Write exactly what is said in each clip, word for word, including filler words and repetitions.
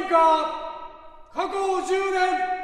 内科過去じゅうねん。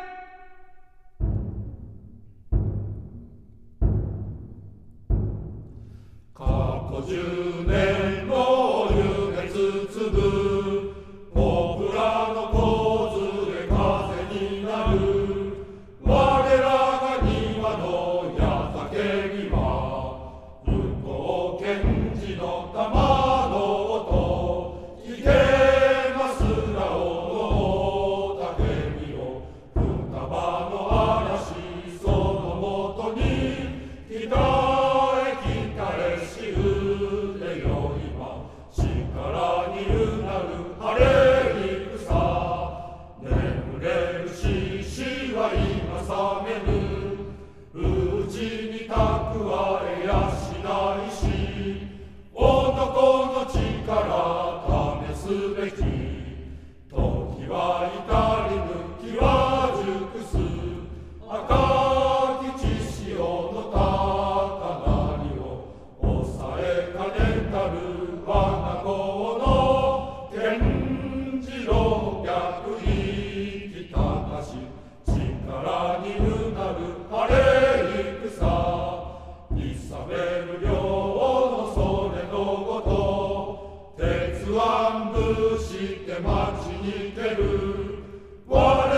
過去じゅうねんの夢包む僕らの梢で風になる我らが庭の矢叫びは武藤賢治の玉の音聞けますなおの雄たけびを双葉の嵐そのもとに北へ北へしうれよ今力にうなる晴れに草眠れる獅子は今覚めぬうちに蓄えやしないし男の力試すべき時は至りぬ気は熟す赤き血潮の高鳴りを抑えかねたる我が子の源氏の逆にきたかし力にうなる晴れ戦いさめる領のそれのごと鉄腕武して町に出る我